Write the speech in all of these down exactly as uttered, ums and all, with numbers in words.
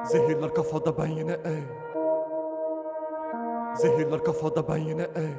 Zehirler kafada ben yine ey. Zehirler kafada ben yine ey.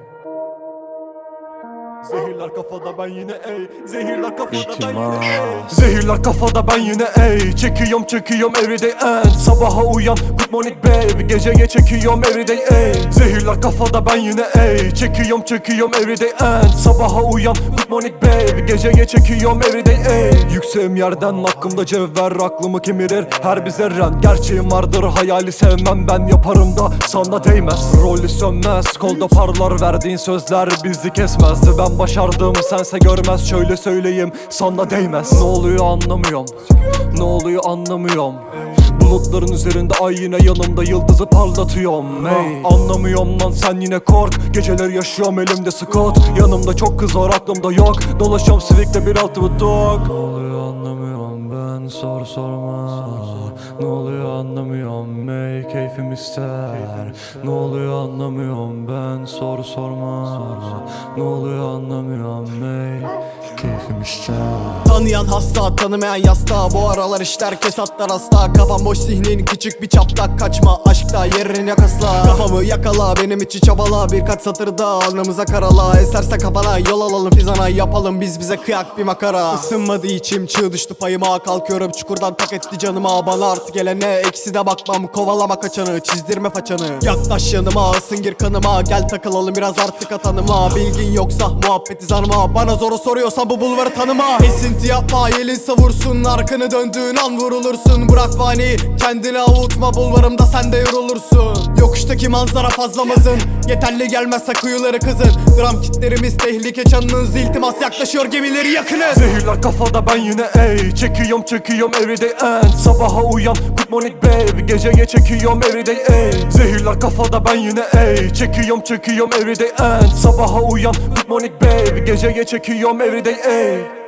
Zehirler kafada ben yine ey. Zehirler kafada ben yine ey. Zehirler kafada ben yine ey. Çekiyorum çekiyorum everyday and sabaha uyan good morning baby. Geceye çekiyorum everyday ey. Zehirler kafada ben yine ey. Çekiyorum çekiyorum everyday and sabaha uyan good morning baby. Geceye çekiyorum everyday ey. Yükseğim yerden hakkımda cevher aklımı kemirir her bir zerren. Gerçeğim vardır hayali sevmem ben yaparım da sana değmez. Rolü sönmez kolda parlar verdiğin sözler bizi kesmezdi. Ben başardım sense görmez şöyle söyleyeyim sana değmez. Ne oluyor anlamıyorum. Ne oluyor anlamıyorum. Bulutların üzerinde ay yine yanımda yıldızı parlatıyorum hey. Anlamıyorum lan sen yine kork. Geceler yaşıyorum elimde Scott. Yanımda çok kız var aklımda yok. Dolaşıyorum Civic'te bir altı dog. Ne oluyor anlamıyorum ben sor sorma. Ne oluyor anlamıyorum ey keyfim ister. Ne oluyor anlamıyorum ben sor sorma. Ne oluyor anlamıyorum ey keyfim ister. Tanıyan hasta tanımayan yasta. Bu aralar işler kesatlar hasta. Kafam boş zihnin küçük bir çapta. Kaçma aşkta yerini yakasla. Kafamı yakala benim için çabala. Birkaç satırda alnımıza karala. Eserse kafana yol alalım fizana. Yapalım biz bize kıyak bir makara. Isınmadı içim çığ düştü payıma. Kalkıyorum çukurdan tak etti canıma. Bana artık gelene eksi de bakmam. Kovalama kaçanı çizdirme façanı. Yaklaş yanıma ısın gir kanıma. Gel takılalım biraz artık atanıma. Bilgin yoksa muhabbeti zanıma. Bana zoru soruyorsan bu bulvarı tanıma. Esinti yapma yelin savursun. Arkanı döndüğün an vurulursun. Bırak vani kendini avutma. Bulvarımda sen de yorulursun. Yokuştaki manzara fazlamazın. Yeterli gelmezse kuyuları kızın. Dram kitlerimiz tehlike canınız. İltimas yaklaşıyor gemileri yakınız. Zehirler kafada ben yine ey. Çekiyorum çekiyorum everyday and sabaha uyan good morning baby. Geceye çekiyorum everyday ey. Zehirler kafada ben yine ey. Çekiyorum çekiyorum everyday and sabaha uyan good morning baby. Geceye çekiyorum everyday ey.